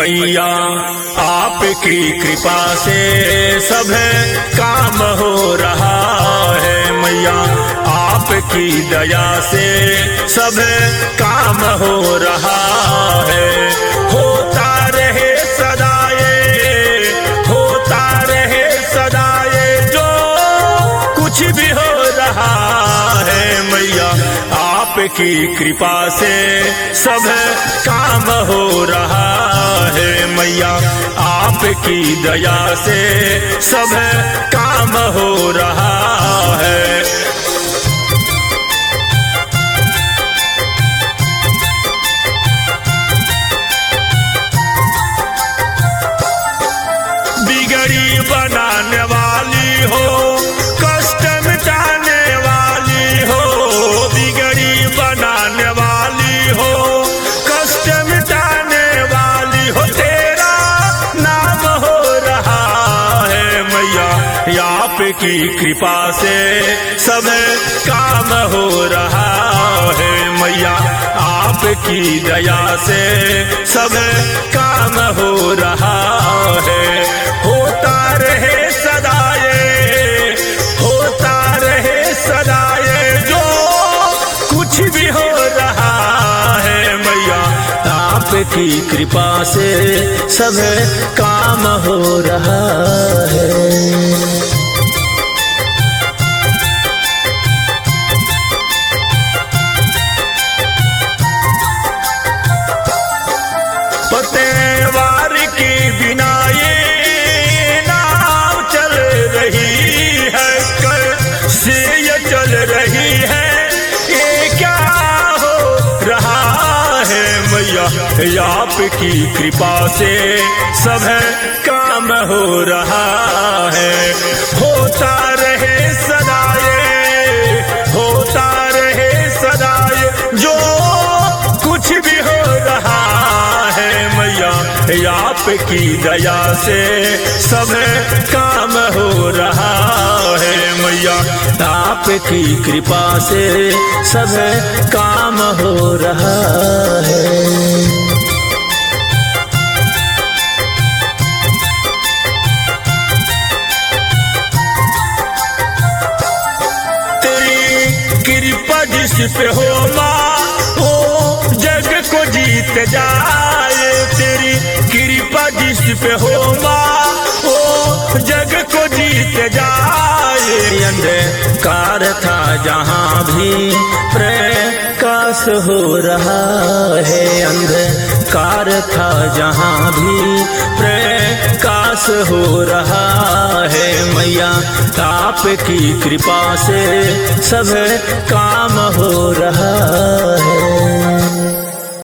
मैया आपकी कृपा से सब काम हो रहा है। मैया आपकी दया से सब काम हो रहा है। होता रहे सदाए, होता रहे सदाए जो कुछ भी हो रहा है। मैया आपकी कृपा से सब काम हो रहा है। मैया आपकी दया से सब काम हो रहा है। बिगड़ी बनाने वाली हो, कष्ट मिटाने वाली हो। बिगड़ी बनाने वाली हो, कष्ट मिटाने वाली हो। तेरा नाम हो रहा है। मैया आपकी कृपा से सब काम हो रहा है। मैया आपकी दया से सब काम हो रहा है। होता रहे सदाए, होता रहे सदाए जो कुछ भी हो रहा है। मैया आपकी कृपा से सब काम हो रहा है। पतेवार की बिना ये नाव चल रही है, कैसे ये चल रही है, ये क्या हो रहा है। मैया आपकी कृपा से सब काम हो रहा है। होता रहे सदाए, होता रहे सदाए जो कुछ भी हो रहा है। मैया आपकी दया से सब काम हो रहा है। मैया आपकी कृपा से सब काम हो रहा है। कृपा जिस पे हो माँ वो जग को जीत जाए। तेरी कृपा जिस पे हो माँ वो जग को जीत जाए। अंधकार था जहाँ भी प्रकाश हो रहा है। अंधकार था जहाँ भी प्रकाश हो रहा है। मैया आपकी कृपा से सब काम हो रहा है।